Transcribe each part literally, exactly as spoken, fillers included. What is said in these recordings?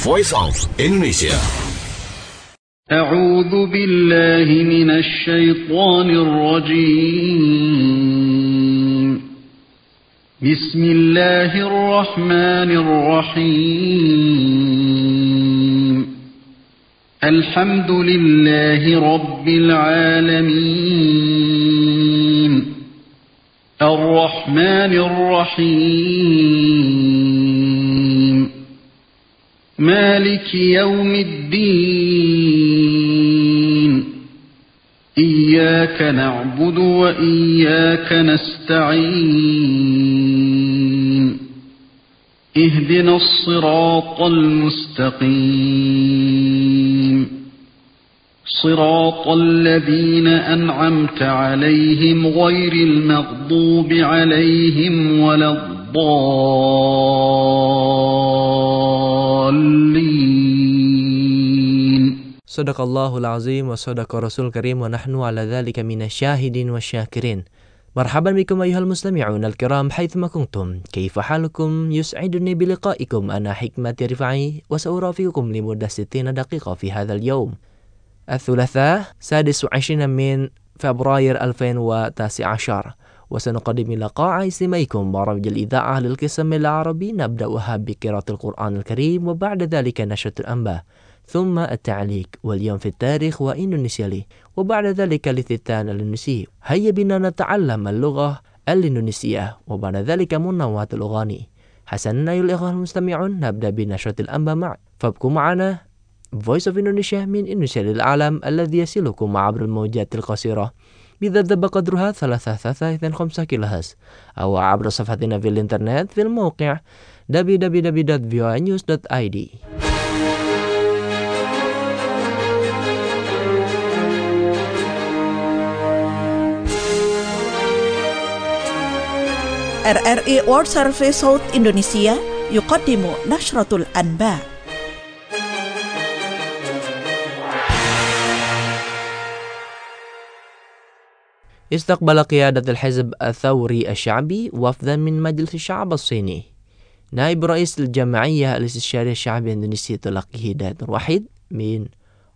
Voice of Indonesia. أعوذ بالله من الشيطان الرجيم. بسم الله الرحمن الرحيم. الحمد لله رب العالمين. الرحمن الرحيم. مالك يوم الدين. إياك نعبد وإياك نستعين. اهدنا الصراط المستقيم. صراط الذين أنعمت عليهم غير المغضوب عليهم ولا الضالين. Sadaqallahul azim wa sadaqa rasul karim wa nahnu ala dhalika minasyahidin wa syakirin. Marhaban bikum ayuhal mustami'un al-kiram haythuma kuntum. Kaifa halukum? Yus'iduni biliqa'ikum ana hikmati rifai wa sa'urafikum limudah sittina daqiqa fi hadzal yawm. الثلاثاء سادس وعشرين من فبراير ألفين وتسعة عشر وسنقدم لقاء استماعكم برامج الإذاعة للقسم العربي نبدأها بقراءة القرآن الكريم وبعد ذلك نشرة الأنباء ثم التعليق واليوم في التاريخ وإندونيسيا لي وبعد ذلك الاستثناء الإندونيسي. هيا بنا نتعلم اللغة الإندونيسية وبعد ذلك منوعات الأغاني. حسنا أيها الإخوة المستمعون نبدأ بنشرة الأنباء معا فابقوا معنا. Voice of Indonesia من إندونيسيا للعالم الذي يصلكم عبر الموجات القصيرة بذبذب قدرها ثلاثة آلاف وخمسة كيلو هرتز أو عبر صفحتنا في الإنترنت في الموقع دبليو دبليو دبليو دوت في او اي نيوز دوت اي دي. آر آر إي World Service صوت إندونيسيا يقدم نشرة الأنباء. استقبل قيادة الحزب الثوري الشعبي وفدا من مجلس الشعب الصيني. نائب رئيس الجمعية الاستشارية الشعبية الإندونيسية تلقي هداية وحيد من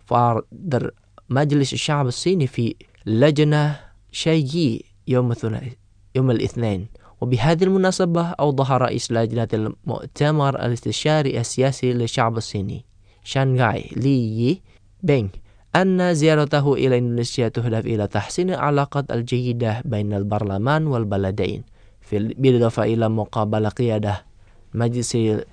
فرد مجلس الشعب الصيني في لجنة شايجي يوم يوم الاثنين. وبهذه المناسبة أوضح رئيس لجنة المؤتمر الاستشاري السياسي للشعب الصيني شانغاي لي بينغ أن زيارته إلى إندونيسيا تهدف إلى تحسين العلاقات الجيدة بين البرلمان والبلدين بالإضافة إلى مقابلة قيادة مجلس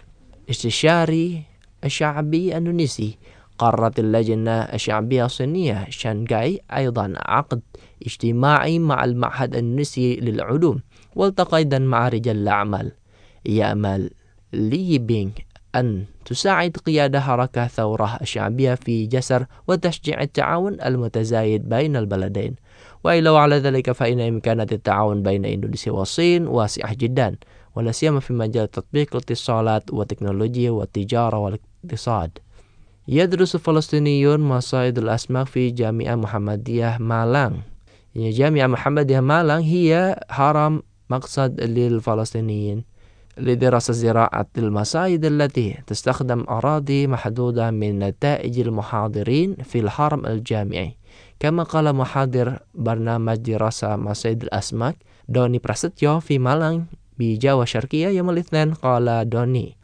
الاستشاري الشعبي الإندونيسي. قررت اللجنة الشعبية الصينية شانغاي أيضا عقد اجتماعي مع المعهد الإندونيسي للعلوم والتقى أيضا مع رجال الأعمال. يأمل لي بينغ أن تساعد قيادة حركة ثورة الشعبية في جسر وتشجيع التعاون المتزايد بين البلدين. وإلا وعلى ذلك فإن إمكانات التعاون بين إندونيسيا والصين واسعة جدا ولا سيما في مجال تطبيق الاتصالات والتكنولوجيا والتجارة والاقتصاد. يدرس الفلسطينيون مصائد الأسماك في جامعة محمدية مالان. جامعة محمدية مالان هي حرم مقصد للفلسطينيين لدراسة زراعة المصايد التي تستخدم أراضي محدودة من نتائج المحاضرين في الحرم الجامعي. كما قال محاضر برنامج دراسة مصايد الأسماك دوني براستيو في مالان بجاوة شرقية يوم الاثنين. قال دوني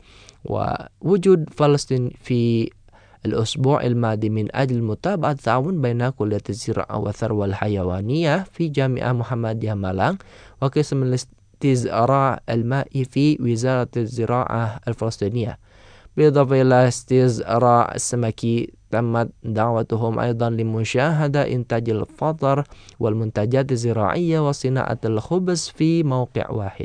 ووجود فلسطين في الأسبوع الماضي من أجل متابعة التعاون بين كلية الزراعة والثروة الحيوانية في جامعة محمدية مالان وقسم الاستزراع المائي في وزارة الزراعة الفلسطينية بالإضافة إلى استزراع السمكي. تمت دعوتهم أيضا لمشاهدة إنتاج الفطر والمنتجات الزراعية وصناعة الخبز في موقع واحد.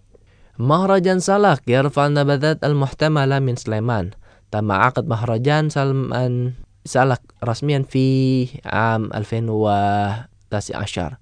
مهرجان سلك يرفع النباتات المحتملة من سليمان. تم عقد مهرجان سلمان سلك رسميا في عام ألفين وتسعة عشر.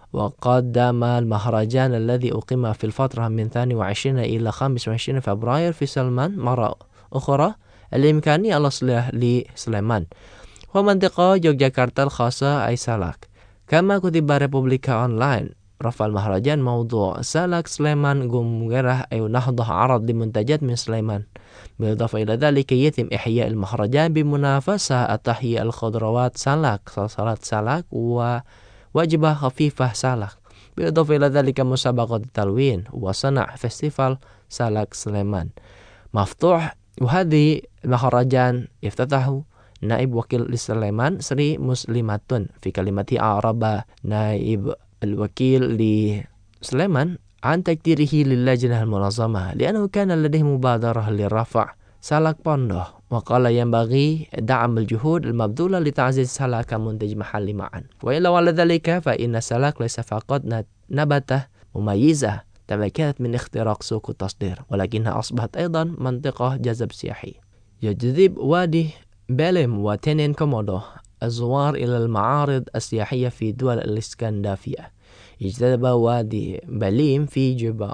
وقدم المهرجان الذي أقيم في الفترة من اثنين وعشرين إلى خمسة وعشرين فبراير في سلمان مرة أخرى الإمكانية الأصلية لسليمان ومنطقة يوغياكارتا الخاصة أي سلك. كما كتب ريبوبليكا أونلاين رفع المهرجان موضوع سالك سليمان قمقرة أي نهضة عرض لمنتجات من سليمان. بالإضافة إلى ذلك يتم إحياء المهرجان بمنافسة التحية الخضروات سالك، صلصالات سالك، ووجبة خفيفة سالك. بالإضافة إلى ذلك مسابقة التلوين وصنع فستيفال سالك سليمان مفتوح. وهذه المهرجان افتتحه نائب وكيل سليمان سري مسلمة في كلمته أعرب نائب الوكيل لسليمان عن تقديره للجنة المنظمة لأنه كان لديه مبادرة لرفع سالك بونده، وقال ينبغي دعم الجهود المبذولة لتعزيز سالك كمنتج محلي معا. وإلا وعلى ذلك فإن سالك ليس فقط نبتة مميزة تمكنت من اختراق سوق التصدير، ولكنها أصبحت أيضا منطقة جذب سياحي. يجذب وادي بليم وتنين كومودو الزوار إلى المعارض السياحية في دول الإسكندنافية. اجتذب وادي بليم في جبا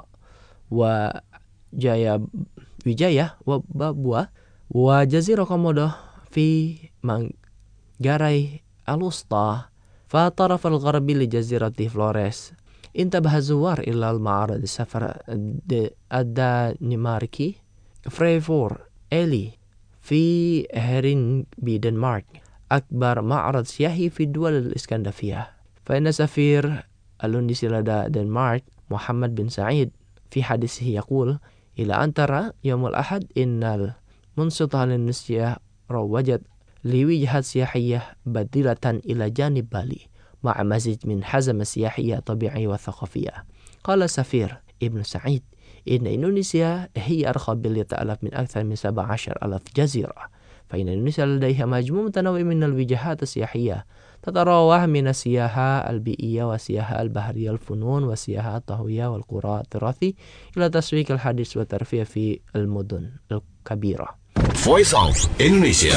وجايا وجايا وبابوا وجزيرة كومودو في مانجاراي الوسطى، فالطرف الغربي لجزيرة فلوريس. انتبه الزوار إلى المعرض السفر الدنماركي فريفور إلي في هيرينج بدنمارك، أكبر معرض سياحي في الدول الإسكندنافية. فإن سفير الهندسي لدى دنمارك محمد بن سعيد في حديثه يقول: إلى أن ترى يوم الأحد إن المنصة الهندسية روجت لوجهات سياحية بديلة إلى جانب بالي مع مزيج من حزمة سياحية طبيعية وثقافية. قال سفير ابن سعيد إن إندونيسيا هي أرخى باليتألف من أكثر من سبعة عشر ألف جزيرة، فإن إندونيسيا لديها مجموعة متنوع من الوجهات السياحية تتراوح من السياحة البيئية والسياحة البحرية، الفنون والسياحة الطهوية والقرى التراثي، إلى تسويق الحديث والترفيه في المدن الكبيرة. Voice of Indonesia.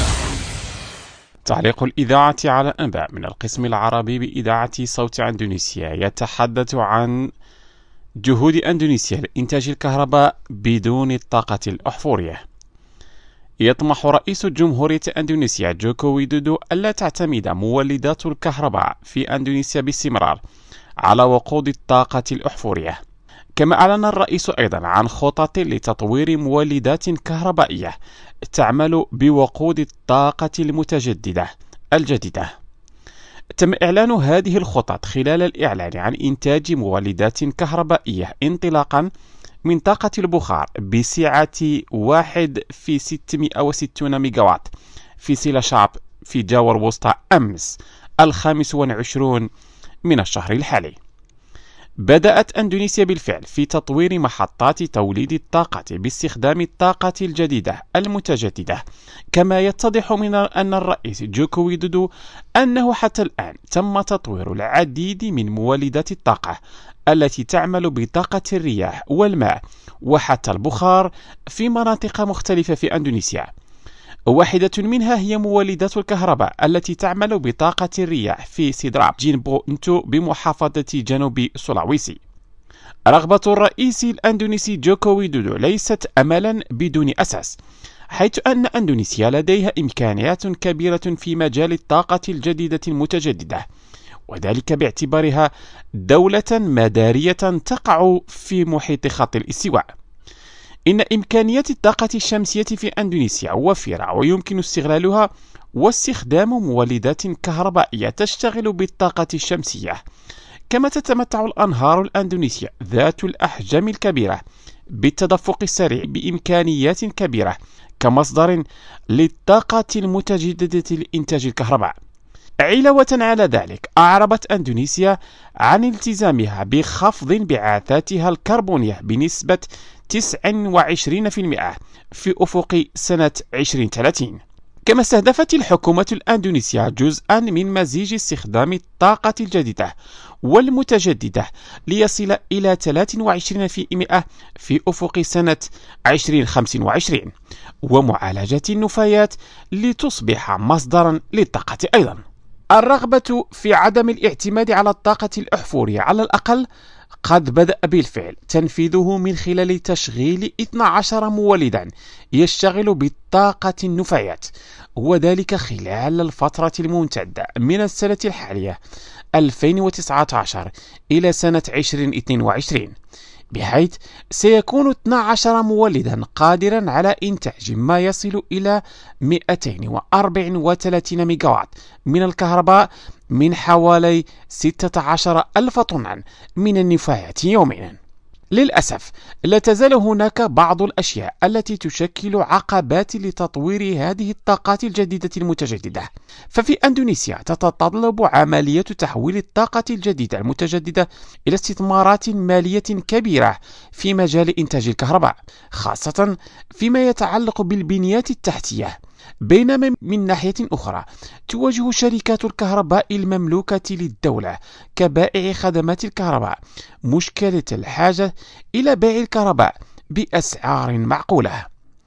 تعليق الإذاعة على الأنباء من القسم العربي بإذاعة صوت إندونيسيا يتحدث عن جهود إندونيسيا لإنتاج الكهرباء بدون الطاقة الأحفورية. يطمح رئيس جمهورية إندونيسيا جوكو ويدودو ألا تعتمد مولدات الكهرباء في إندونيسيا باستمرار على وقود الطاقة الأحفورية. كما أعلن الرئيس أيضا عن خطط لتطوير مولدات كهربائية تعمل بوقود الطاقة المتجددة الجديدة. تم إعلان هذه الخطط خلال الإعلان عن إنتاج مولدات كهربائية انطلاقا من طاقة البخار بسعة واحد في ستمائة وستين ميجاوات في سيلا شاب في جاور وسطى أمس الخامس والعشرون من الشهر الحالي. بدأت إندونيسيا بالفعل في تطوير محطات توليد الطاقة باستخدام الطاقة الجديدة المتجددة. كما يتضح من أن الرئيس جوكو ويدودو أنه حتى الآن تم تطوير العديد من مولدات الطاقة التي تعمل بطاقة الرياح والماء وحتى البخار في مناطق مختلفة في إندونيسيا. واحدة منها هي مولدات الكهرباء التي تعمل بطاقة الرياح في سيدراب جينبو انتو بمحافظة جنوب سولاويسي. رغبة الرئيس الأندونيسي جوكو ويدودو ليست أملا بدون أساس، حيث أن إندونيسيا لديها إمكانيات كبيرة في مجال الطاقة الجديدة المتجددة، وذلك باعتبارها دولة مدارية تقع في محيط خط الاستواء. إن إمكانيات الطاقة الشمسية في إندونيسيا وفيرة ويمكن استغلالها واستخدام مولدات كهربائية تشتغل بالطاقة الشمسية. كما تتمتع الأنهار الأندونيسية ذات الأحجام الكبيرة بالتدفق السريع بإمكانيات كبيرة كمصدر للطاقة المتجددة لإنتاج الكهرباء. علاوة على ذلك، أعربت إندونيسيا عن التزامها بخفض انبعاثاتها الكربونية بنسبة تسعة وعشرين بالمئة في أفق سنة عشرين ثلاثين. كما استهدفت الحكومة الأندونيسية جزءا من مزيج استخدام الطاقة الجديدة والمتجددة ليصل إلى ثلاثة وعشرين بالمئة في أفق سنة عشرين خمسة وعشرين، ومعالجة النفايات لتصبح مصدرا للطاقة أيضا. الرغبة في عدم الاعتماد على الطاقة الأحفورية على الأقل قد بدأ بالفعل تنفيذه من خلال تشغيل اثني عشر مولدا يشتغل بالطاقة النفايات، وذلك خلال الفترة الممتدة من السنة الحالية ألفين وتسعة عشر إلى سنة ألفين واثنين وعشرين، بحيث سيكون اثني عشر مولدا قادرا على إنتاج ما يصل إلى مئتين وأربعة وثلاثين ميجاوات من الكهرباء من حوالي ستة عشر ألف طنا من النفايات يوميا. للأسف لا تزال هناك بعض الأشياء التي تشكل عقبات لتطوير هذه الطاقات الجديدة المتجددة، ففي أندونيسيا تتطلب عملية تحويل الطاقة الجديدة المتجددة إلى استثمارات مالية كبيرة في مجال إنتاج الكهرباء، خاصة فيما يتعلق بالبنيات التحتية. بينما من ناحية أخرى تواجه شركات الكهرباء المملوكة للدولة كبائع خدمات الكهرباء مشكلة الحاجة إلى بيع الكهرباء بأسعار معقولة.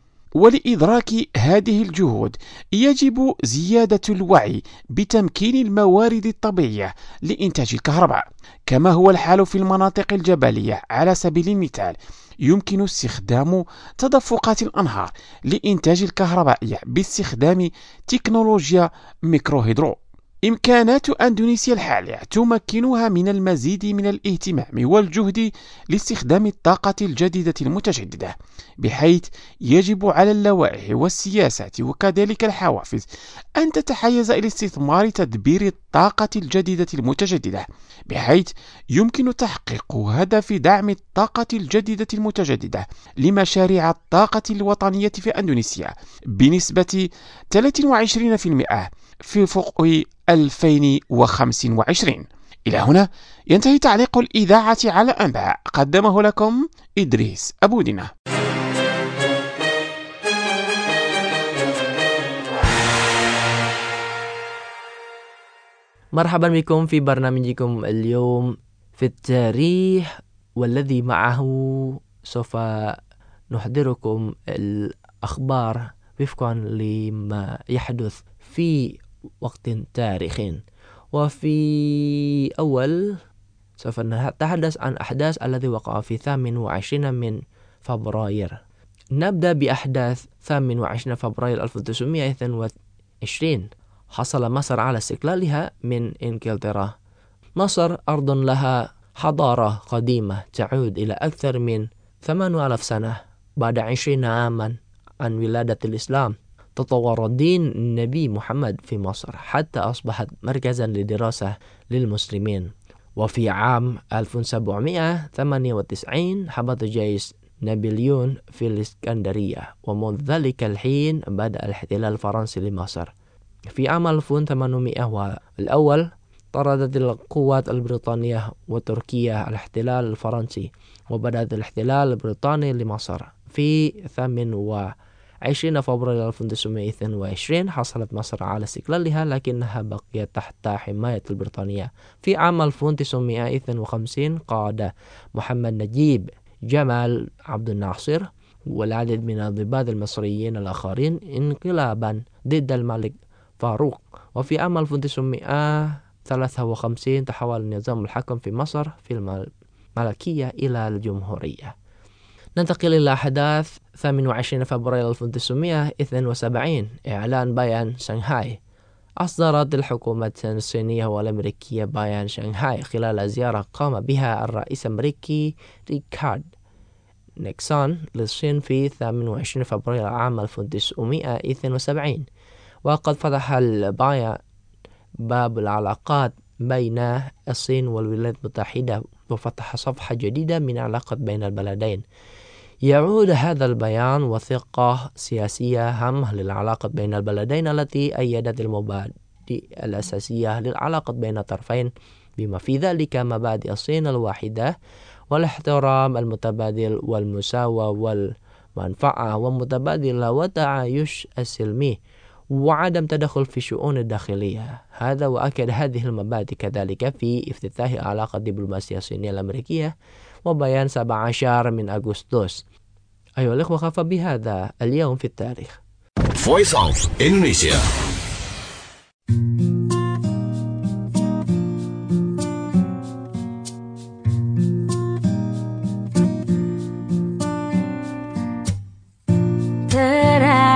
ولإدراك هذه الجهود يجب زيادة الوعي بتمكين الموارد الطبيعية لإنتاج الكهرباء، كما هو الحال في المناطق الجبلية. على سبيل المثال يمكن استخدام تدفقات الأنهار لإنتاج الكهرباء باستخدام تكنولوجيا ميكروهيدرو. إمكانات أندونيسيا الحالية تمكنها من المزيد من الاهتمام والجهد لاستخدام الطاقة الجديدة المتجددة، بحيث يجب على اللوائح والسياسات وكذلك الحوافز أن تتحيز إلى استثمار تدبير الطاقة الجديدة المتجددة، بحيث يمكن تحقيق هدف دعم الطاقة الجديدة المتجددة لمشاريع الطاقة الوطنية في أندونيسيا بنسبة ثلاثة وعشرين بالمئة في فوق ألفين وخمسة وعشرين. إلى هنا ينتهي تعليق الإذاعة على أنباء، قدمه لكم إدريس أبو دينة. مرحبا بكم في برنامجكم اليوم في التاريخ، والذي معه سوف نحضركم الأخبار وفقا لما يحدث في وقت تاريخي. وفي أول سوف نتحدث عن أحداث الذي وقع في ثامن وعشرين من فبراير. نبدأ بأحداث ثامن وعشرين فبراير ألف وتسعمائة واثنين وعشرين. حصل مصر على استقلالها من إنجلترا. مصر أرض لها حضارة قديمة تعود إلى أكثر من ثمانية آلاف سنة. بعد عشرين عاما عن ولادة الإسلام تطور دين النبي محمد في مصر حتى أصبحت مركزا لدراسة للمسلمين. وفي عام ألف وسبعمائة وثمانية وتسعين هبط جيش نابليون في الإسكندرية، ومنذ ذلك الحين بدأ الاحتلال الفرنسي لمصر. في عام ألف وثمانمائة والأول طردت القوات البريطانية وتركيا الاحتلال الفرنسي، وبدأت الاحتلال البريطاني لمصر. في ثامن وعشرين فبراير ألف وتسعمائة واثنين وعشرين حصلت مصر على استقلالها، لكنها بقيت تحت حماية البريطانية. في عام ألف وتسعمائة واثنين وخمسين قاد محمد نجيب جمال عبد الناصر والعديد من الضباط المصريين الآخرين انقلابا ضد الملك فاروق. وفي عام ألف وتسعمائة وثلاثة وخمسين تحول النظام الحكم في مصر في الملكية إلى الجمهورية. ننتقل إلى أحداث ثامن وعشرين فبراير ألف وتسعمائة واثنين وسبعين. إعلان بيان شنغهاي. أصدرت الحكومة الصينية والأمريكية بيان شنغهاي خلال زيارة قام بها الرئيس الأمريكي ريكارد نيكسون للصين في ثامن وعشرين فبراير عام ألف وتسعمائة واثنين وسبعين. وقد فتح البيان باب العلاقات بين الصين والولايات المتحدة، وفتح صفحة جديدة من علاقة بين البلدين. يعود هذا البيان وثيقة سياسية هامة للعلاقة بين البلدين التي أيدت المبادئ الأساسية للعلاقة بين الطرفين، بما في ذلك مبادئ الصين الواحدة والاحترام المتبادل والمساواة والمنفعة والمتبادل والتعايش السلمي وعدم تدخل في شؤون الداخلية. هذا وأكد هذه المبادئ كذلك في افتتاح العلاقة الدبلوماسية الصينية الأمريكية وبيان سبعة عشر من أغسطس. أيها الأخوة، خف بهذا اليوم في التاريخ. Voice of Indonesia.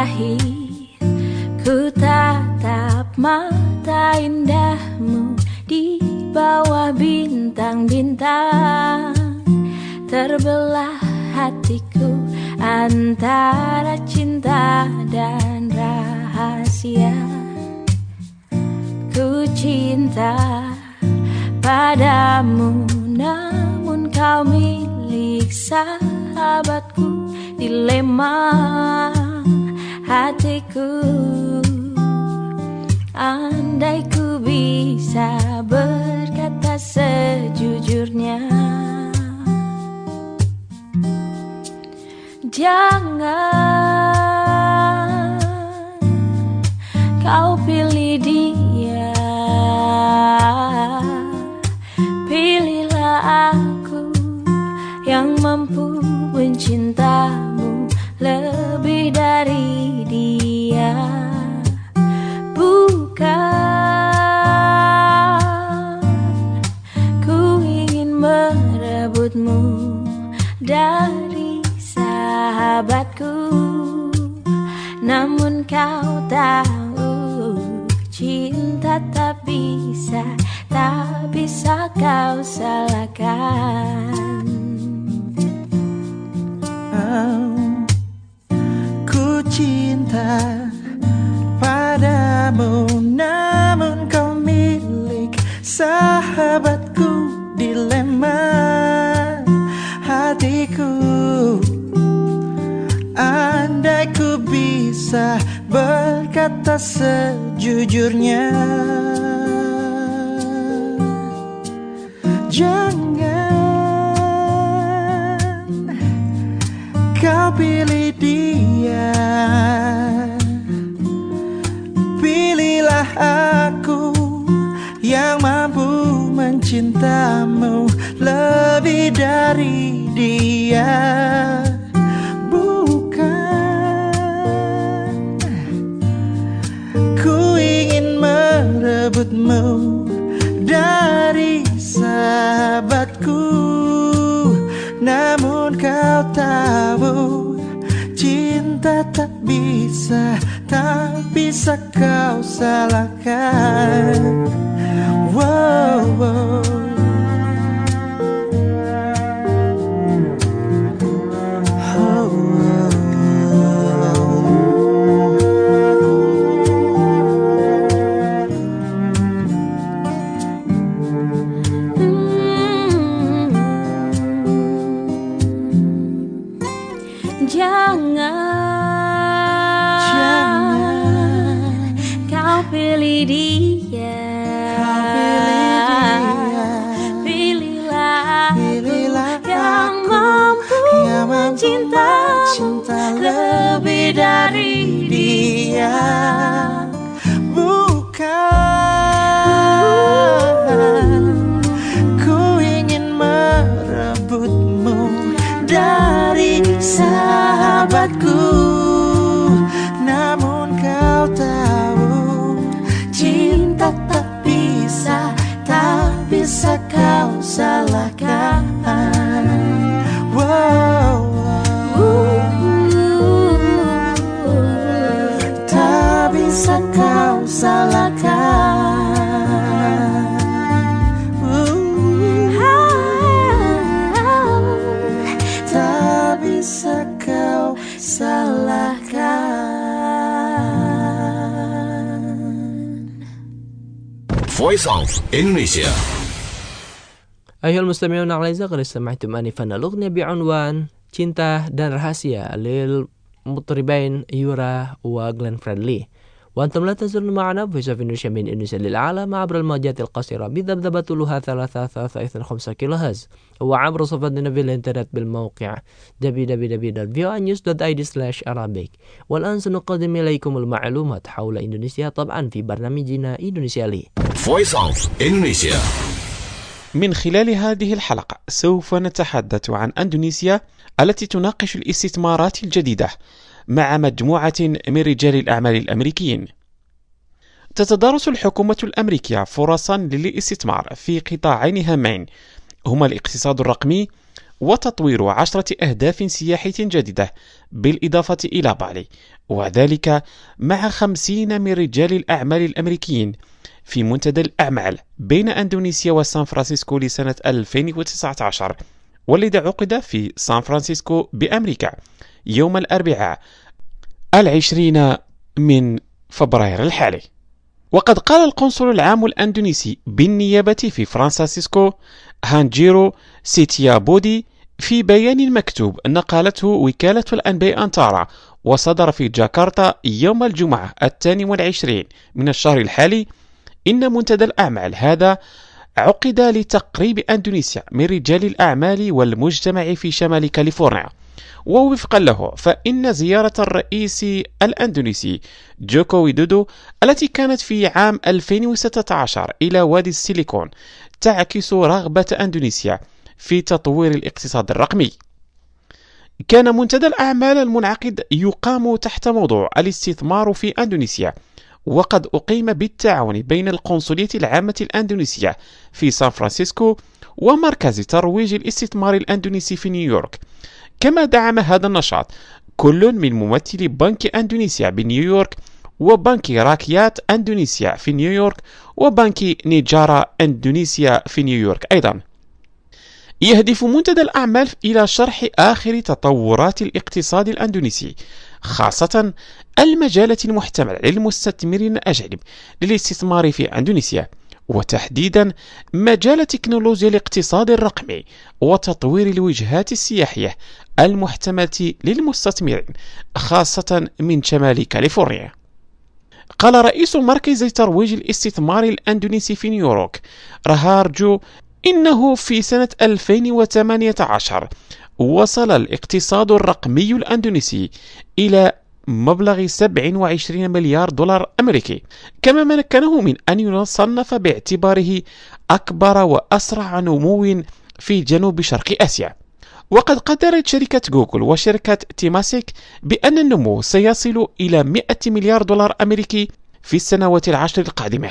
terakhir ku tatap mata indahmu di bawah bintang-bintang. Terbelah hatiku antara cinta dan rahasia. Ku cinta padamu, namun kau milik sahabatku. Dilema hatiku, andai ku bisa berkata sejujurnya. Jangan kau pilih dia, pilihlah aku yang mampu mencintamu lebih dari dia. Bukan ku ingin merebutmu dari sahabatku, namun kau tahu cinta tak bisa, tak bisa kau salahkan. Oh, ku cinta padamu, namun kau milik sahabatku. Dilema hatiku, andai ku bisa berkata sejujurnya. Jangan kau pilih dia, pilihlah aku yang mampu mencintamu lebih dari dia. Bukan ku ingin merebutmu dari sahabatku, namun kau tahu cinta tak bisa, tak bisa kau salahkan. Wow, wow. Oh, Jangan, Jangan kau pilih dia, kau pilih dia. Pilihlah, Pilihlah aku yang mampu mencintamu lebih dari dia. Bukan ku ingin merebutmu dari sahabatku, namun kau tahu cinta tak bisa, tak bisa kau salahkan. Wow, tak bisa kau salahkan. Tak bisa kau salahkan. Voice of Indonesia. أيها المستمعون الأعزاء، قد استمعتم آنفا الأغنية بعنوان cinta dan rahasia للمطربين يورا وغلين فريدلي. وأنتم لا تزالون معنا في Voice of Indonesia من إندونيسيا للعالم عبر الموجات القصيرة بذبذبة طولها ثلاثة آلاف وثلاثمائة واثنين وخمسين كيلو هرتز، وعبر صفحتنا في الإنترنت بالموقع دبليو دبليو دبليو دوت في او نيوز دوت آي دي سلاش أرابيك. والآن سنقدم إليكم المعلومات حول إندونيسيا طبعا في برنامجنا إندونيسيا لي. Voice of Indonesia. من خلال هذه الحلقة سوف نتحدث عن أندونيسيا التي تناقش الاستثمارات الجديدة مع مجموعة من رجال الأعمال الأمريكيين. تتدارس الحكومة الأمريكية فرصا للاستثمار في قطاعين هامين هما الاقتصاد الرقمي وتطوير عشرة أهداف سياحية جديدة بالإضافة إلى بالي، وذلك مع خمسين من رجال الأعمال الأمريكيين في منتدى الأعمال بين أندونيسيا وسان فرانسيسكو لسنة ألفين وتسعة عشر، والذي عقد في سان فرانسيسكو بأمريكا يوم الأربعاء العشرين من فبراير الحالي. وقد قال القنصل العام الأندونيسي بالنيابة في فرانسيسكو هانجيرو سيتيابودي في بيان مكتوب نقلته وكالة الأنباء أنتارا وصدر في جاكرتا يوم الجمعة الثاني والعشرين من الشهر الحالي، إن منتدى الأعمال هذا عقد لتقريب أندونيسيا من رجال الأعمال والمجتمع في شمال كاليفورنيا. ووفقا له فإن زيارة الرئيس الأندونيسي جوكو ويدودو التي كانت في عام ألفين وستة عشر إلى وادي السيليكون تعكس رغبة أندونيسيا في تطوير الاقتصاد الرقمي. كان منتدى الأعمال المنعقد يقام تحت موضوع الاستثمار في أندونيسيا، وقد أقيم بالتعاون بين القنصلية العامة الأندونيسية في سان فرانسيسكو ومركز ترويج الاستثمار الأندونيسي في نيويورك. كما دعم هذا النشاط كل من ممثلي بنك أندونيسيا بنيويورك وبنك راكيات أندونيسيا في نيويورك وبنك نيجارا أندونيسيا في نيويورك أيضا. يهدف منتدى الأعمال إلى شرح آخر تطورات الاقتصاد الأندونيسي، خاصة المجالات المحتملة للمستثمرين الأجانب للاستثمار في أندونيسيا، وتحديدا مجال تكنولوجيا الاقتصاد الرقمي وتطوير الوجهات السياحية المحتملة للمستثمرين خاصة من شمال كاليفورنيا. قال رئيس مركز ترويج الاستثمار الأندونيسي في نيويورك راهارجو إنه في سنة ألفين وثمانية عشر وصل الاقتصاد الرقمي الأندونيسي إلى مبلغ سبعة وعشرين مليار دولار أمريكي، كما مكنه من أن يصنف باعتباره أكبر وأسرع نمو في جنوب شرق آسيا. وقد قدرت شركة جوجل وشركة تيماسيك بأن النمو سيصل إلى مئة مليار دولار أمريكي في السنوات العشر القادمة.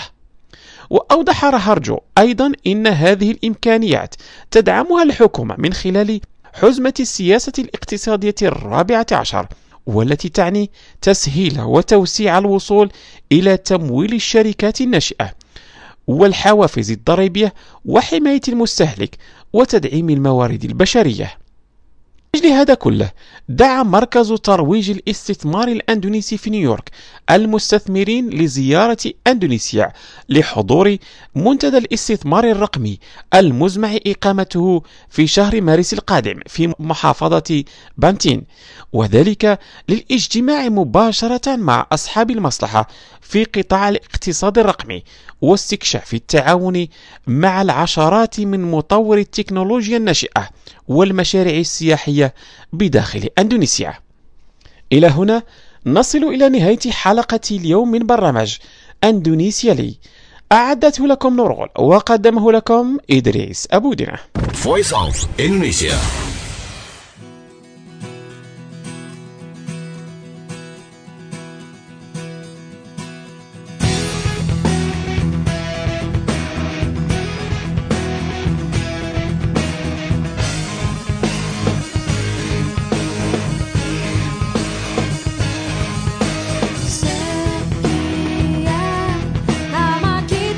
وأوضح راهارجو أيضا إن هذه الإمكانيات تدعمها الحكومة من خلال حزمة السياسة الاقتصادية الرابعة عشر، والتي تعني تسهيل وتوسيع الوصول إلى تمويل الشركات الناشئة والحوافز الضريبية وحماية المستهلك وتدعيم الموارد البشرية. لأجل هذا كله دعا مركز ترويج الاستثمار الأندونيسي في نيويورك المستثمرين لزيارة أندونيسيا لحضور منتدى الاستثمار الرقمي المزمع إقامته في شهر مارس القادم في محافظة بانتين، وذلك للاجتماع مباشرة مع أصحاب المصلحة في قطاع الاقتصاد الرقمي واستكشاف التعاون مع العشرات من مطور التكنولوجيا الناشئة والمشاريع السياحية بداخل أندونيسيا. إلى هنا نصل إلى نهاية حلقة اليوم من برنامج أندونيسيا لي، أعدته لكم نورغل وقدمه لكم إدريس أبودنا. Voice of Indonesia.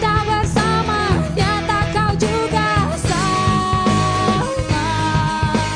Nama kita bersama, nyata kau juga sama.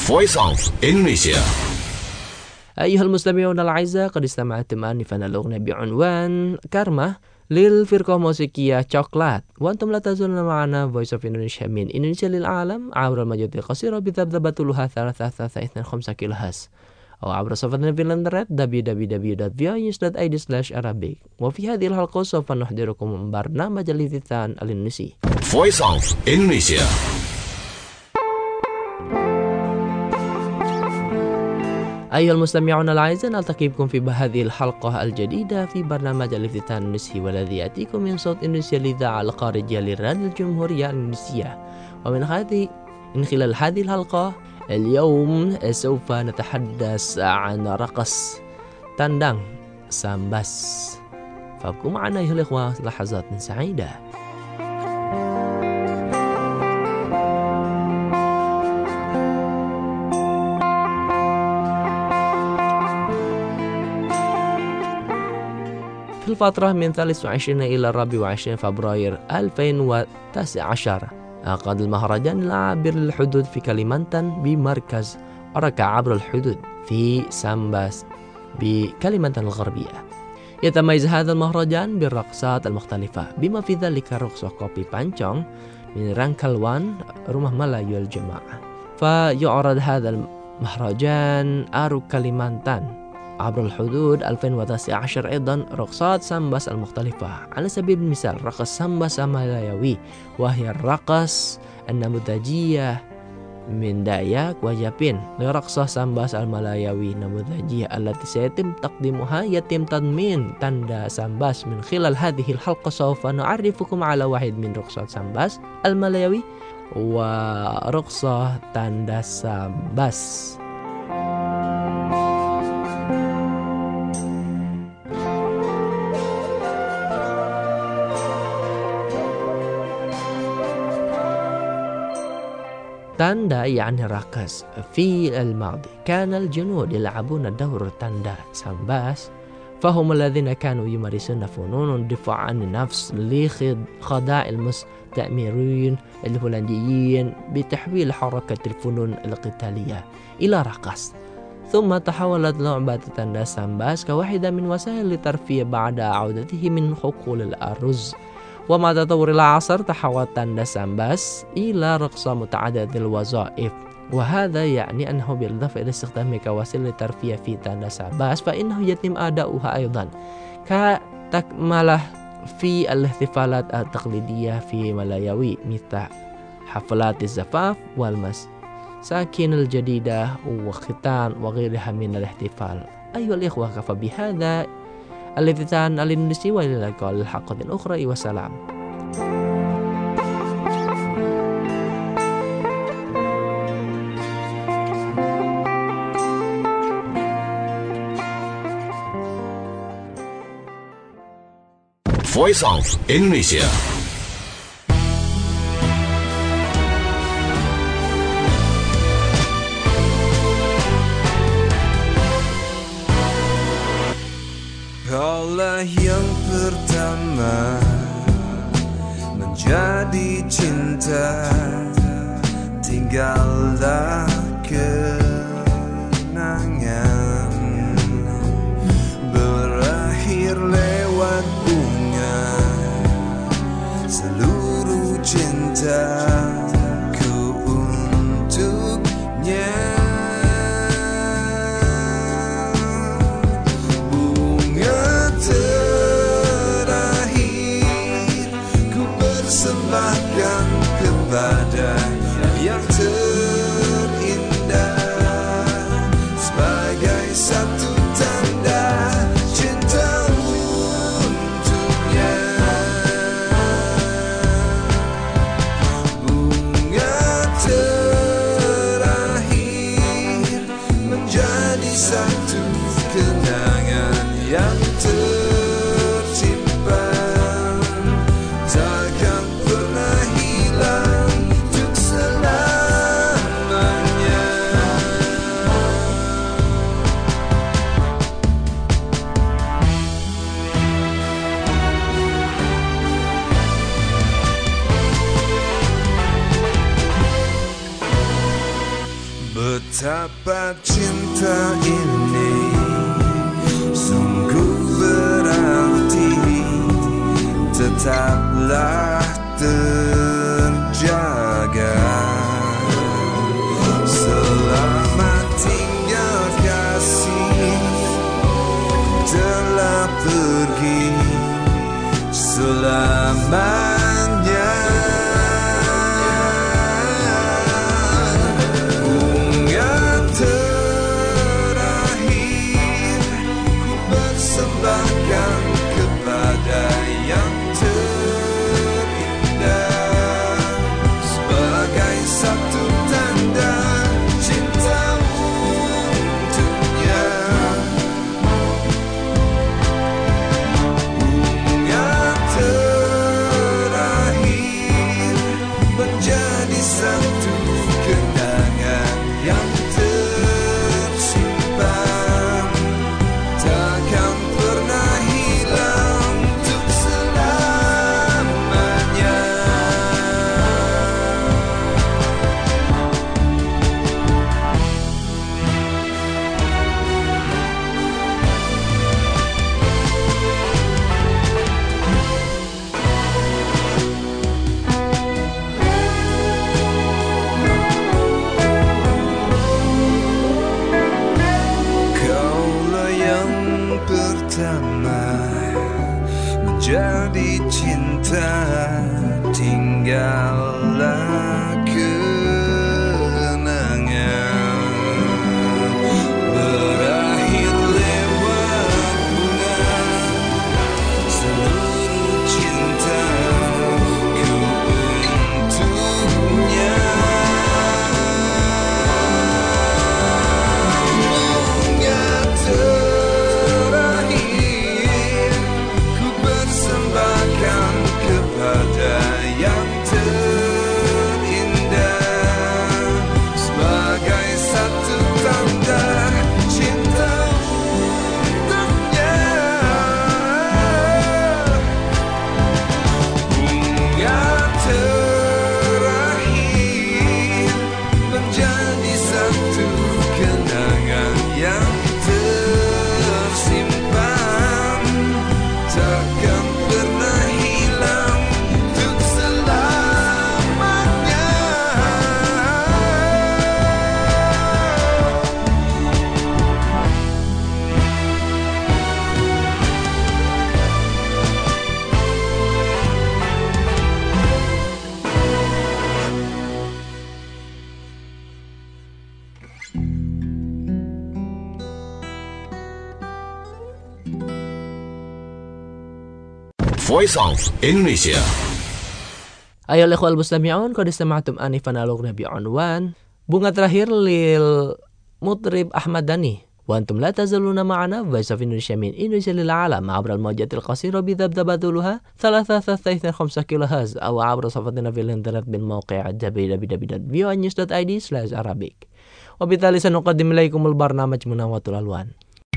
Voice of Indonesia. أيها المستمعون الأعزاء، قد استمعتم آنفا الأغنية بعنوان كارما للفرقة موسيقية شوكلات، وأنتم لا تزالون معنا Voice of Indonesia من إندونيسيا للعالم عبر الموجات القصيرة بذبذبة طولها ثلاثة آلاف وثلاثمائة واثنين وخمسين كيلو هرتز، أو عبر صفحتنا في الانترنت دبليو دبليو دبليو دوت في اي نيوز دوت اي دي سلاش arabic. وفي هذه الحلقة سوف نحضركم برنامج الاذاعة الإندونيسي Voice of Indonesia. أيها المستمعون الأعزاء، نلتقي بكم في هذه الحلقة الجديدة في برنامج الافتتان الإندونيسي، والذي يأتيكم من صوت إندونيسيا الإذاعة الخارجية للراديو الجمهورية الإندونيسية. ومن هذه من خلال هذه الحلقة اليوم سوف نتحدث عن رقص تندang سامباس، فابقوا معنا أيها الإخوة لحظات سعيدة. في الفترة من ثالث وعشرين إلى الرابع وعشرين فبراير ألفين وتسعة عشر عقد المهرجان العابر للحدود في كاليمانتان بمركز أراكا عبر الحدود في سامباس بكاليمانتان الغربية. يتميز هذا المهرجان بالرقصات المختلفة، بما في ذلك رقصة كوبي بانشونغ من رانكالوان rumah Melayu الجماعة. فيعرض هذا المهرجان أرو كاليمانتان عبر الحدود ألفين وتسعة عشر أيضا رقصات سامباس المختلفة. على سبيل المثال رقص سامباس الملايوي، وهي الرقص النموذجية من داياك وجابين لرقصة سامباس الملايوي النموذجية التي سيتم تقديمها. يتم تضمين تندا سامباس. من خلال هذه الحلقة سوف نعرفكم على واحد من رقصات سامباس الملايوي ورقصة تندا سامباس. تاندا يعني رقص. في الماضي كان الجنود يلعبون دور تاندا سامباس، فهم الذين كانوا يمارسون فنون الدفاع عن النفس لخداع المستعمرين الهولنديين بتحويل حركة الفنون القتالية إلى رقص. ثم تحولت لعبة تاندا سامباس كواحدة من وسائل الترفيه بعد عودته من حقول الأرز. ومع تطور العصر تحول تاندا سامباس إلى رقصة متعددة الوظائف، وهذا يعني أنه بالإضافة إلى استخدامه كوسيلة ترفيه في تاندا سامباس فإنه يتم أداؤها أيضا كتكملة في الاحتفالات التقليدية في ملايوي مثل حفلات الزفاف والمساكن الجديدة وختان وغيرها من الاحتفال. أيها الإخوة، كفى بهذا الافتتان الإندونيسي، وإلى اللقاء الحلقة أخرى وسلام. Voice of Indonesia. Kaulah yang pertama menjadi cinta, tinggallah kenangan berakhir lewat bunga seluruh cintaku untuknya. Persembahkan kepadanya yang terindah sebagai satu tanda cinta untuknya. Bunga terakhir menjadi satu kenangan yang tersimpan, takkan pernah hilang untuk selalu. Bunga terakhir menjadi satu kenangan yang tersimpan, takkan pernah hilang untuk selalu. Bunga terakhir menjadi satu kenangan yang tersimpan, takkan pernah hilang untuk selalu. Bunga terakhir menjadi satu kenangan yang tersimpan, takkan pernah hilang untuk selalu. Bunga terakhir menjadi satu kenangan yang tersimpan, takkan pernah hilang untuk selalu. Betapa cinta ini sungguh berarti, tetaplah terjaga. Selamat tinggal kasih, telah pergi selamanya. Bunga terakhir ku persembahkan kepada yang terindah, sebagai satu tanda cinta untuknya. Bunga terakhir menjadi satu kenangan yang tersimpan, takkan pernah hilang untuk selamanya. Kaulah yang pertama menjadi cinta, tinggallah kenangan. Berakhir lewat bunga seluruh cintaku untuknya. Bunga terakhir ku persembahkan kepada yang terindah, sebagai satu tanda cinta untuknya. Bunga terakhir menjadi satu kenangan yang tersimpan, takkan pernah hilang untuk selamanya. Voice of Indonesia. أيها الإخوة المستمعون، قد استمعتم آنفا إلى أغنية بعنوان Bunga Terakhir للمطرب أحمد داني، وأنتم لا تزالون معنا Voice of Indonesia من إندونيسيا للعالم عبر الموجات القصيرة بذبذبة طولها ثلاثة ثلاثة اثنين خمسة كيلو هرتز، أو عبر صفحتنا في الإنترنت بالموقع دبليو دبليو دبليو دوت في او نيوز دوت اي دي سلاش arabic. وبالتالي سنقدم إليكم البرنامج منوة الألوان.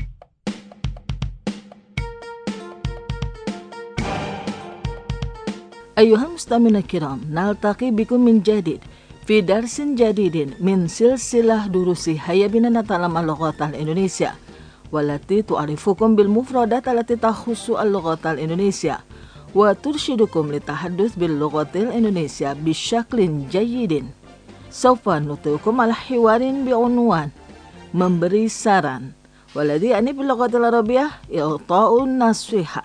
أيها المستمعون الكرام، نلتقي بكم من جديد في درس جديد من سلسلة دروس هيا بنا نتعلم اللغات الإندونيسية، والتي تعرفكم بالمفردات التي تخص اللغات الإندونيسية وترشدكم للتحدث باللغة الإندونيسية بشكل جيد. سوف نطلقكم على حوار بعنوان memberi saran، والذي يعني باللغة العربية إعطاء النصيحة.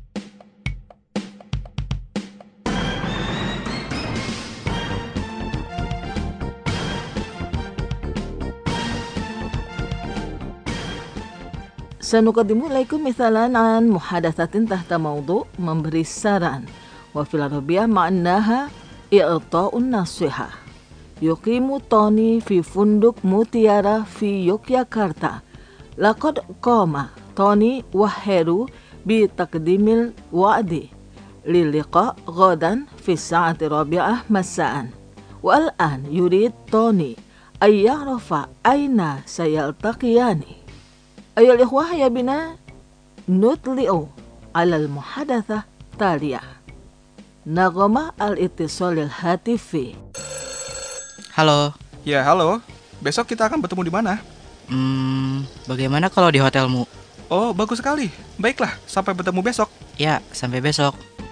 سنقدم إليكم مثالا عن محادثة تحت موضوع memberi saran، وفي العربية معناها إعطاء النصيحة. يقيم توني في فندق موتيارا في يوغياكارتا. لقد قام توني وهيرو بتقديم الوعد للقاء غدا في الساعة الرابعة مساء، والآن يريد توني أن يعرف أين سيلتقيان. أيها الإخوة، هيا بنا نطلع على المحادثة التالية. نغمة الاتصال الهاتفي. Halo. Ya, halo. besok kita akan bertemu di mana? Hmm, bagaimana kalau di hotelmu? Oh, bagus sekali. Baiklah, sampai bertemu besok. Ya, sampai besok.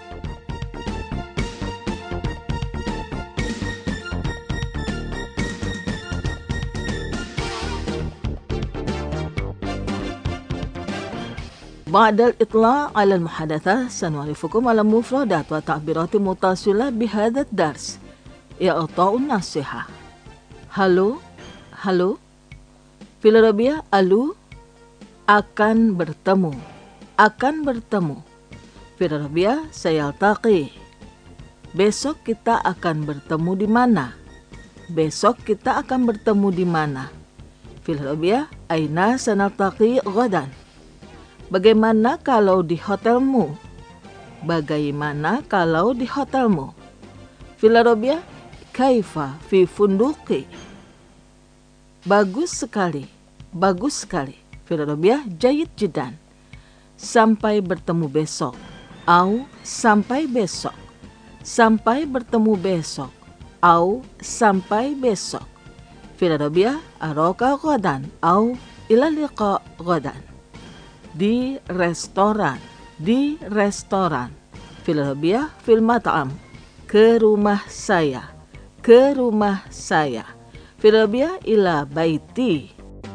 بعد الإطلاع على المحادثة سنعرفكم على مفردات وتعبيرات متصلة بهذا الدرس. إعطاء النصيحة. Halo, halo. Fil Arabiyah, alu, akan bertemu, akan bertemu. Fil Arabiyah, sayaltaqi. Besok kita akan bertemu di mana? Besok kita akan bertemu di mana? Fil Arabiyah, aina sanaltaqi ghadan. Bagaimana kalau di hotelmu? Bagaimana kalau di hotelmu? Fil Arabiyah, kaifa fi funduqi. Bagus sekali, bagus sekali. Fil Arabiyah, jayyid jiddan. Sampai bertemu besok. Au, sampai besok. Sampai bertemu besok. Au, sampai besok. Fil Arabiyah, araka ghadan. Au, ila liqa ghadan. Di restoran, di restoran. Fil Arabiyah, fil mat'am. Ke rumah saya, ke rumah saya. Fil Arabiyah, ila baiti.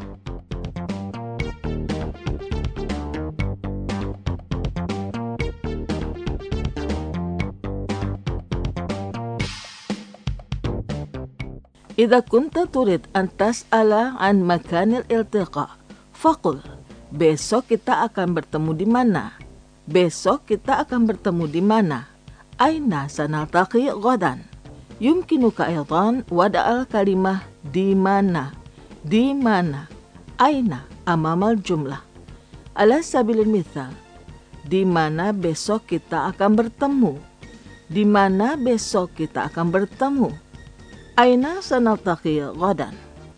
إذا كنت تريد أن تسأل عن مكان الالتقاء فقل besok kita akan bertemu di mana? Besok kita akan bertemu di mana? Aina sanaltaqi ghadan. Yumkinuka aydan wada'al kalimah di mana? Di mana? Aina amamal jumlah. Ala sabilil mithal. Di mana besok kita akan bertemu? Di mana besok kita akan bertemu? Aina sanaltaqi ghadan.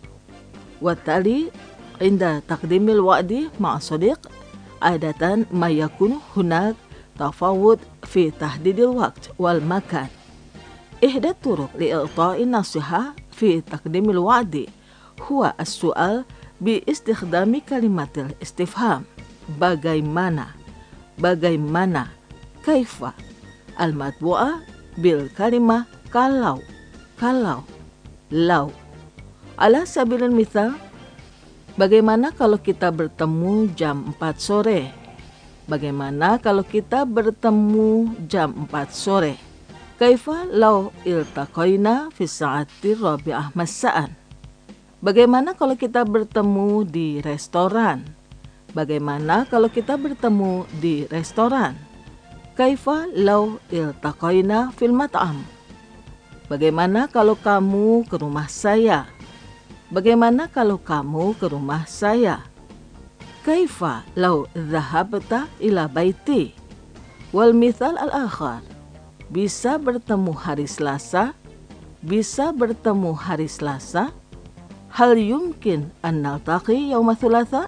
Watali عند تقديم الوعد مع صديق عادة ما يكون هناك تفاوت في تحديد الوقت والمكان. إحدى الطرق لإعطاء النصيحة في تقديم الوعد هو السؤال باستخدام كلمة الاستفهام bagaimana, bagaimana, kaifa, al-matbu'ah bil kalimah kalau, kalau, lau. Ala sabilil mithal, bagaimana kalau kita bertemu jam empat sore? Bagaimana kalau kita bertemu jam empat sore? Kaifa law iltaqaina fi sa'ati rabi'ah masa'an? Bagaimana kalau kita bertemu di restoran? Bagaimana kalau kita bertemu di restoran? Kaifa law iltaqaina fil mat'am? Bagaimana kalau kamu ke rumah saya? Bagaimana kalau kamu ke rumah saya? Kaifa law dhahabta ila baiti? Wal mithal al-akhar. Bisa bertemu hari Selasa? Bisa bertemu hari Selasa? Hal yumkin an naltaqi yawma thulatha?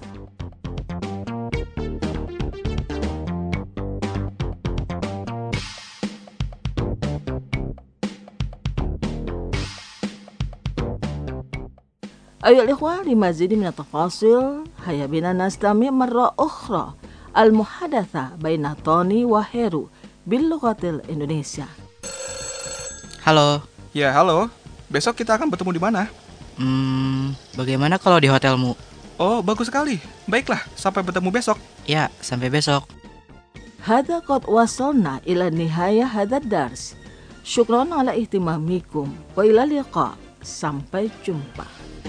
أيها الإخوة لمزيد من التفاصيل هيا بنا نستمع مرة أخرى المحادثة بين توني وهيرو باللغة الإندونيسية. Halo. Ya, halo. Besok kita akan bertemu di mana? Hmm, bagaimana kalau di hotelmu? Oh, bagus sekali. Baiklah, sampai bertemu besok. Ya, sampai besok. هذا قد وصلنا إلى نهاية هذا الدرس. شكرا على اهتمامكم وإلى اللقاء. Sampai jumpa.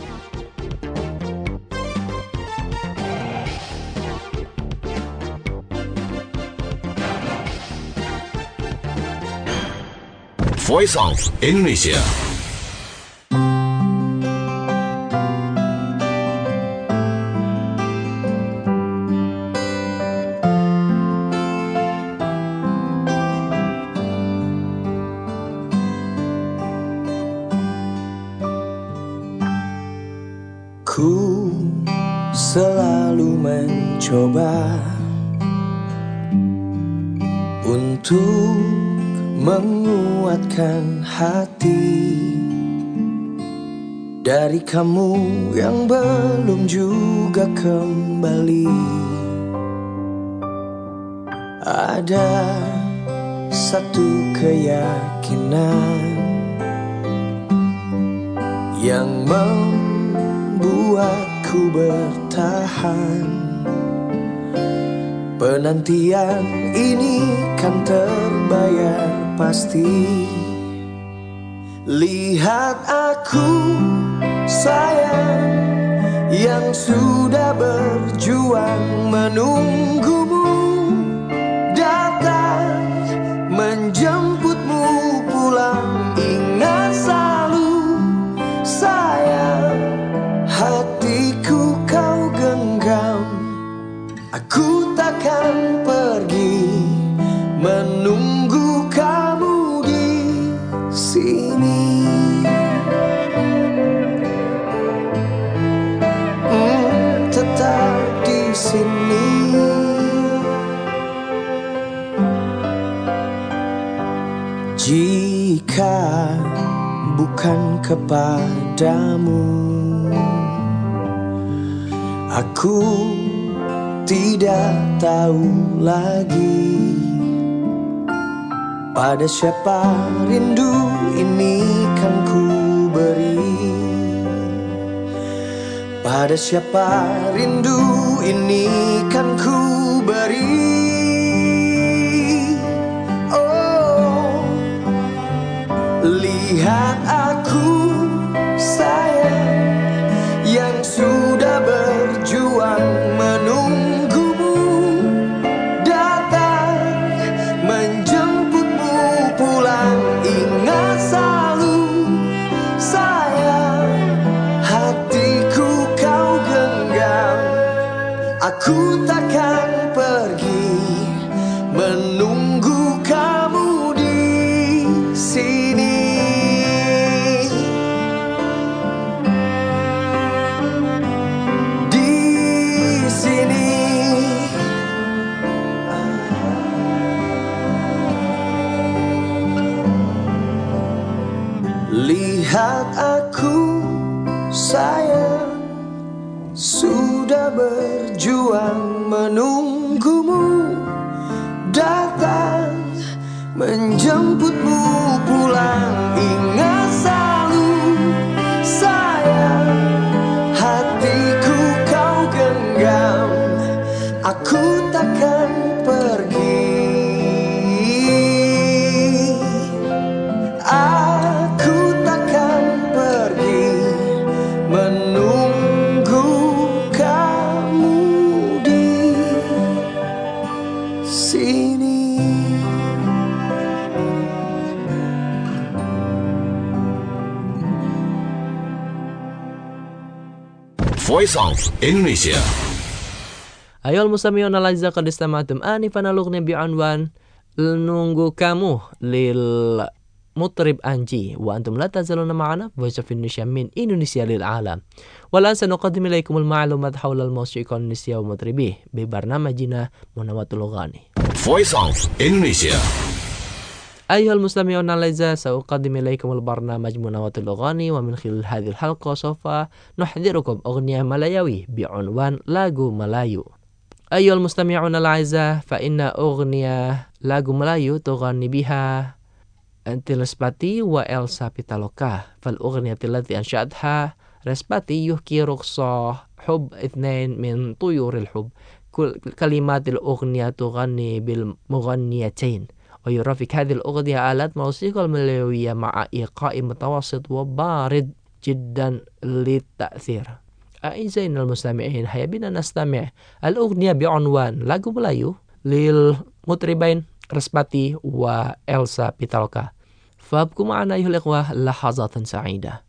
Voice of Indonesia. Ku selalu mencoba untuk menguatkan hati dari kamu yang belum juga kembali. Ada satu keyakinan yang membuatku bertahan. Penantian ini kan terbayar pasti. Lihat aku sayang yang sudah berjuang menunggumu datang menjemputmu pulang. Ingat selalu sayang, hatiku kau genggam. Aku takkan pergi menunggu kamu di sini. Mm, tetap di sini. Jika bukan kepadamu, aku tidak tahu lagi pada siapa rindu ini kan ku beri. Pada siapa rindu ini kan ku beri. Oh, lihat aku sayang yang sudah berjuang menunggumu datang menjemputmu pulang. Ingat selalu sayang, hatiku kau genggam. Aku takkan pergi menunggu kamu di sini. Di sini. Lihat aku sayang sudah berjuang menunggumu datang menjemputmu pulang. Ingat selalu sayang, hatiku kau genggam. Aku takkan pergi. Aku takkan pergi menunggu kamu di sini. Voice of Indonesia. Ayo al-mustami'un al-aziza qad istama'tum anifan al-ughni bi'anwan nunggu kamu lil mutrib Anji wa antum la tazaluna ma'ana Voice of Indonesia min Indonesia lil alam. Wal an sanuqaddim ilaykum al-ma'lumat hawla al-musiqa Indonesia wa mutribih bi barnamijina Munawatul Ghani. Voice of Indonesia. أيها المستمعون الأعزاء سأقدم إليكم البرنامج مناوة الأغاني ومن خلال هذه الحلقة سوف نحضركم أغنية ملايوي بعنوان لاغو ملايو. أيها المستمعون الأعزاء فإن أغنية لاغو ملايو تغني بها أنت Lespati وإلسا بيتالوكا. فالأغنية التي أنشأتها Lespati يحكي رقصة حب اثنين من طيور الحب. كلمات الأغنية تغني بالمغنيتين ويرافق هذه الأغنية آلات موسيقى المليوية مع إيقاع متوسط وبارد جدا للتأثير. أعزائنا المستمعين هيا بنا نستمع الأغنية بعنوان لاغو ملايو للمطربين Lespati وإلسا بيتالوكا. فابقوا معنا أيها الإخوة لحظات سعيدة.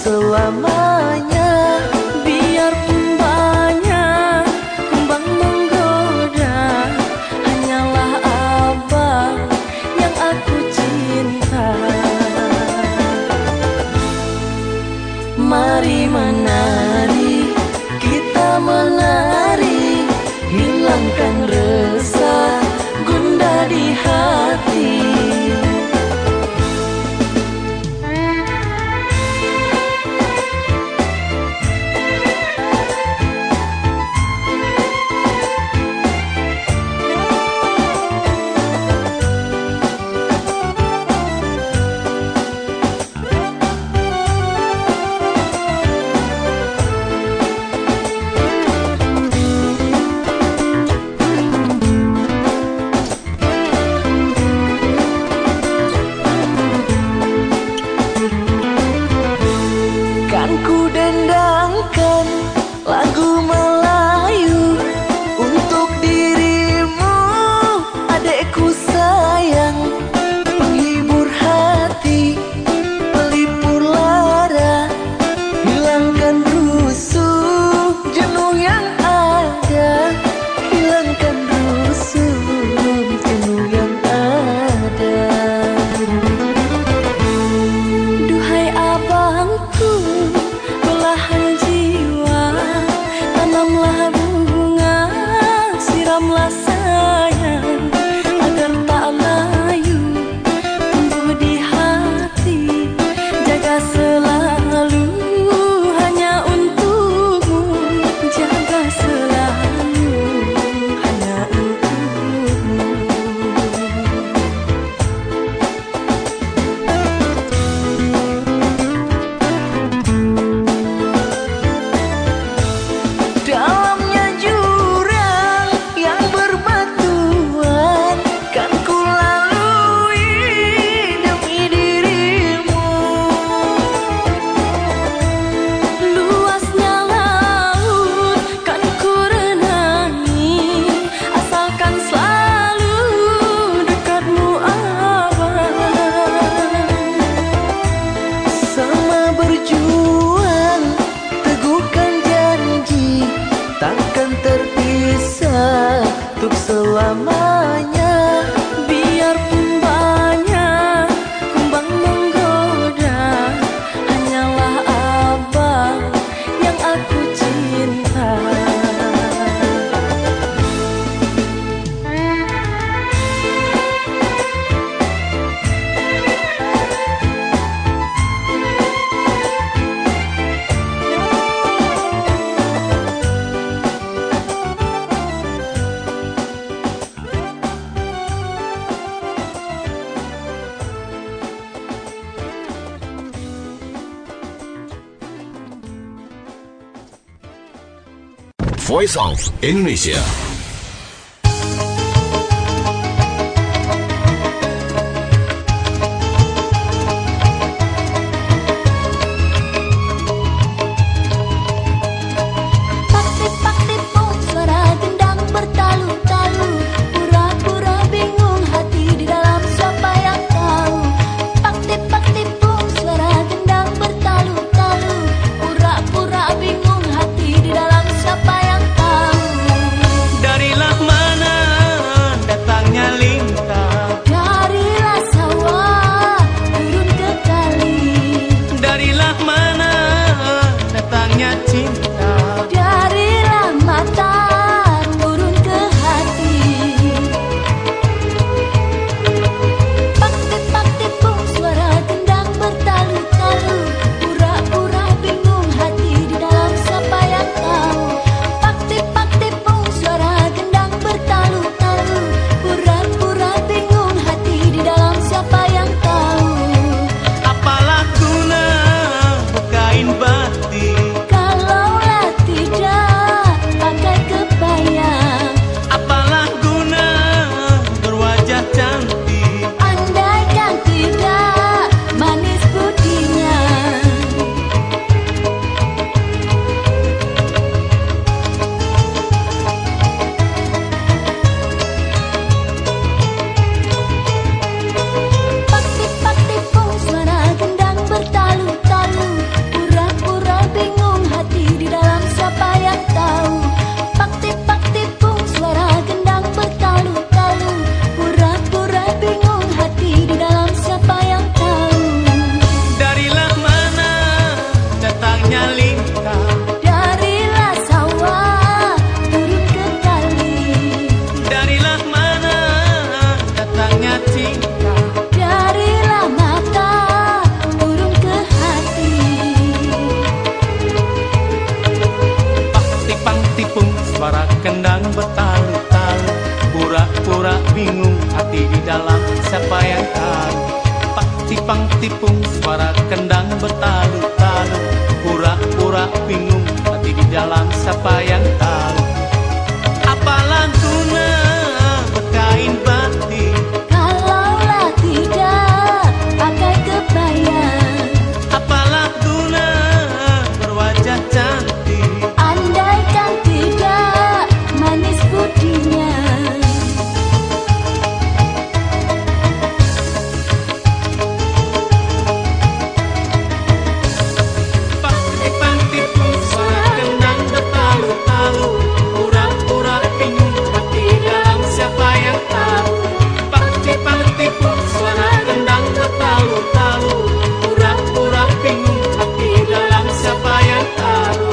selamanya. Biarpun banyak kembang menggoda, hanyalah Abang yang aku cinta. Mari menari, kita menari, hilangkan resah gundah di hati. Kan ku dendangkan lagu Melayu untuk dirimu, adekku sayang, penghibur hati, pelipur lara, hilangkan rusuh jenuh yang ada, hilangkan rusuh jenuh yang ada. Duhai abangku, belahan jiwa, tanamlah bunga, siramlah sayang, agar tak layu tumbuh di hati. Jaga selalu hanya untukmu, jaga selalu hanya untukmu. Dalamnya jurang yang berbatuan kan ku lalui demi dirimu. Luasnya laut kan ku renangi, asalkan selalu dekatmu Abang. Sama berjuang, teguhkan janji, takkan terpisah untuk selamanya. Biarpun banyak kembang menggoda, hanyalah Abang yang aku cinta. Voice of Indonesia. Paktip-paktipmu suara gendang bertalu-talu, pura-pura bingung hati di dalam siapa yang tahu. Paktip-paktipmu suara gendang bertalu-talu, pura-pura bingung hati di dalam siapa yang tahu. dalam siapa yang tahu. Pak tipang tipung suara kendang bertalu-talu. Pura-pura bingung hati di dalam siapa yang tahu. Apa lantuna berkain batik? Kalaulah tidak pakai kebaya. Apalah guna berwajah cantik? Andaikan tidak manis budinya. Pak tipang tipung suara kendang bertalu-talu. Pura-pura bingung hati dalam siapa yang tahu. Pak tipang tipung suara kendang bertalu-talu. Pura-pura bingung hati dalam siapa yang tahu.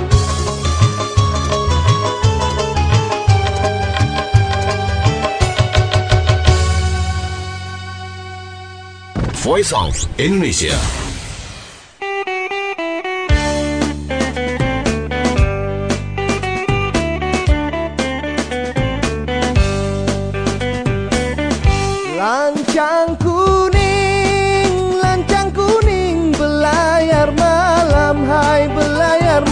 Voice of Indonesia. Lancang kuning, lancang kuning, belayar malam, hai belayar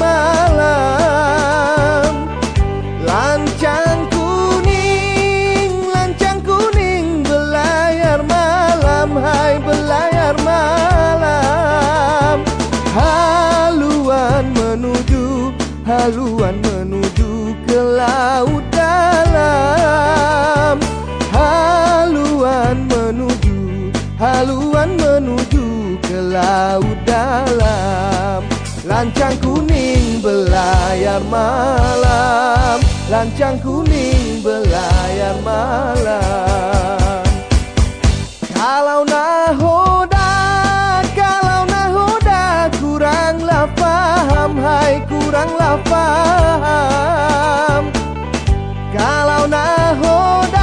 malam. Lancang kuning, lancang kuning, belayar malam, hai belayar malam. Haluan menuju, haluan menuju ke laut dalam. Haluan menuju, haluan menuju ke laut dalam. Lancang kuning belayar malam, lancang kuning belayar malam. Kalau nahoda, kalau nahoda, kuranglah paham, hai kuranglah paham. Kalau nahoda,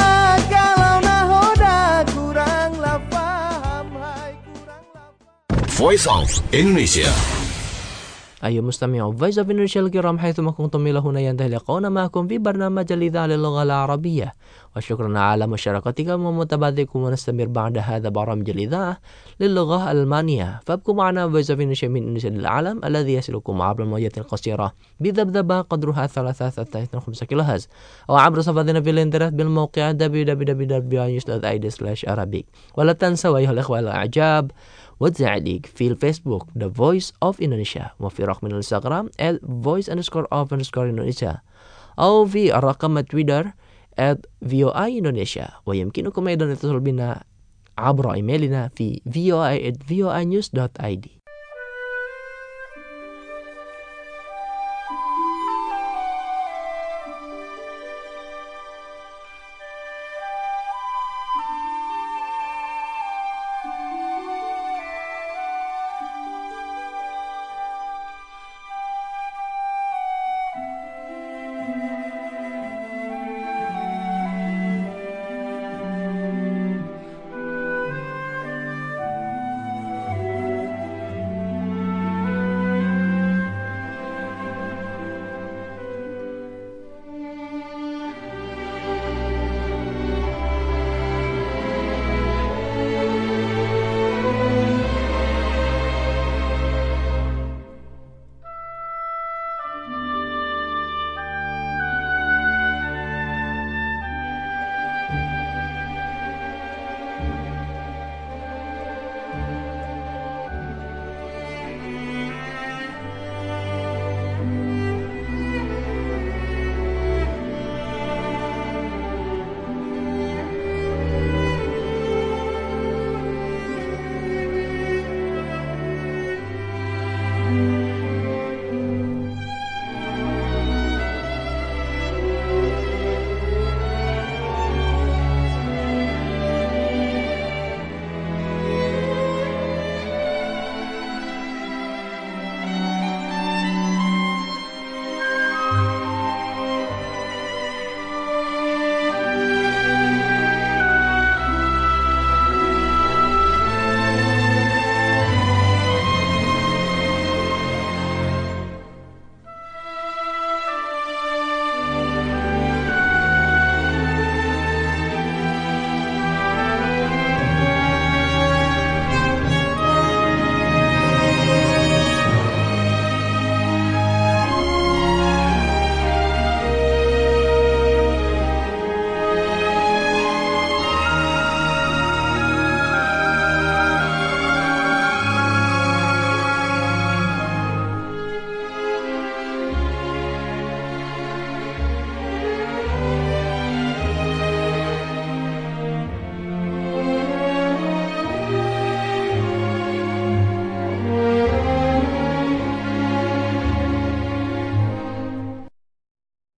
Voice of Indonesia. أيها مستمعو Voice of Indonesia الكرام حيثما كنتم إلى هنا ينتهي لقاؤنا معكم في برنامج الإذاعة للغة العربية وشكرا على مشاركتكم ومتابعتكم ونستمر بعد هذا برامج الإذاعة للغة الألمانية فابقوا معنا Voice of Indonesia من إندونيسيا للعالم الذي يصلكم عبر الموجات القصيرة بذبذبة قدرها ثلاثة وثلاثين وخمسة كيلو هرتز أو عبر صفحتنا في الإنترنت بالموقع دبليو دبليو دبليو دوت نيوز دوت آي دي سلاش أرابيك ولا تنسوا أيها الإخوة الأعجاب والتعليق في الفيسبوك The Voice of Indonesia وفي رقم الانستغرام at voice underscore of underscore Indonesia أو في الرقم تويتر at voi Indonesia ويمكنكم أيضا الاتصال بنا عبر إيميلنا في voi at voi news dot I D.